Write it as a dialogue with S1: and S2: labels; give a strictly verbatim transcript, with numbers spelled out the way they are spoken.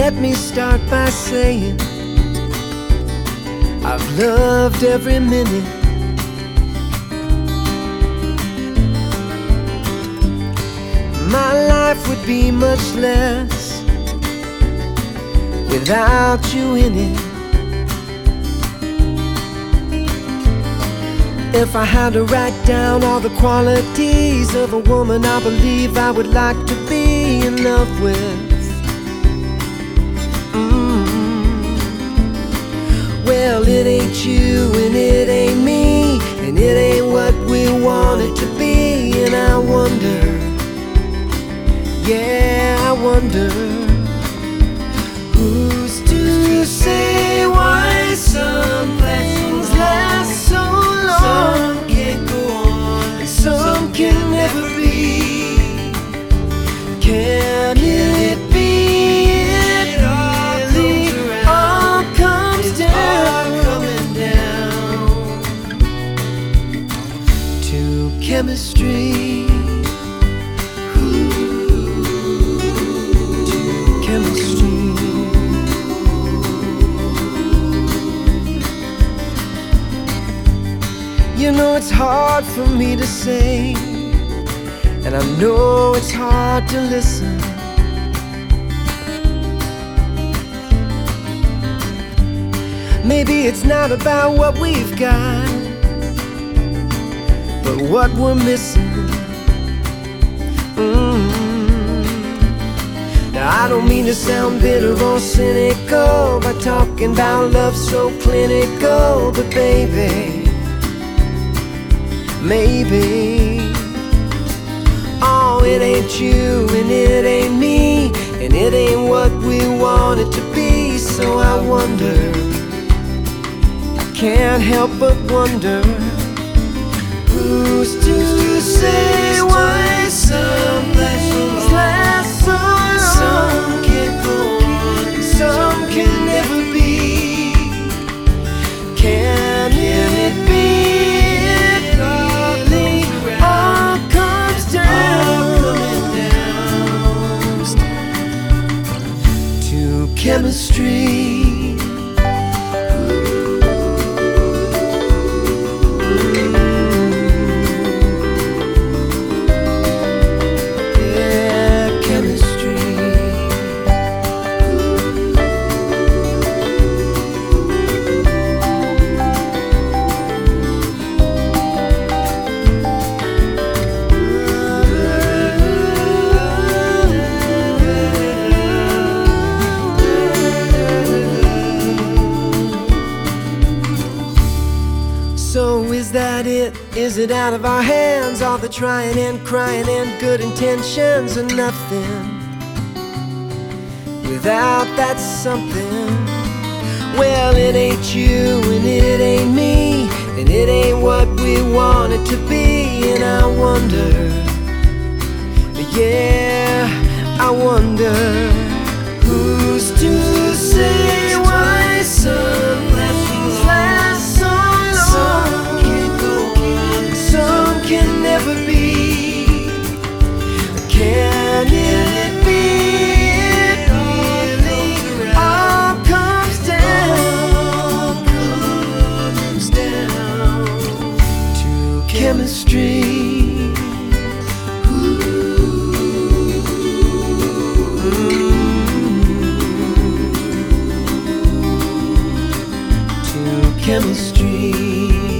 S1: let me start by saying I've loved every minute. My life would be much less without you in it. If I had to write down all the qualities of a woman I believe I would like to be in love with, well, it ain't you and it ain't me, and it ain't what we want it to be. And I wonder, yeah, I wonder, who's to say why some things last so long? Some can't go on, and some can never be. Can it be it really all comes down, coming down to chemistry? You know it's hard for me to say, and I know it's hard to listen. Maybe it's not about what we've got, but what we're missing. mm. Now I don't mean to sound bitter or cynical by talking about love so clinical, but baby, maybe, oh, it ain't you and it ain't me, and it ain't what we want it to be. So I wonder, I can't help but wonder, who's to say why some things last so long? Some can't go on, some can never be. Can it be chemistry? So is that it? Is it out of our hands? All the trying and crying and good intentions are nothing without that something. Well, it ain't you and it ain't me, and it ain't what we want it to be. And I wonder, yeah, I wonder, who's to say why some things last so long? Some can't go on, some can never be. Can it be it really all comes down, comes down to chemistry? Chemistry.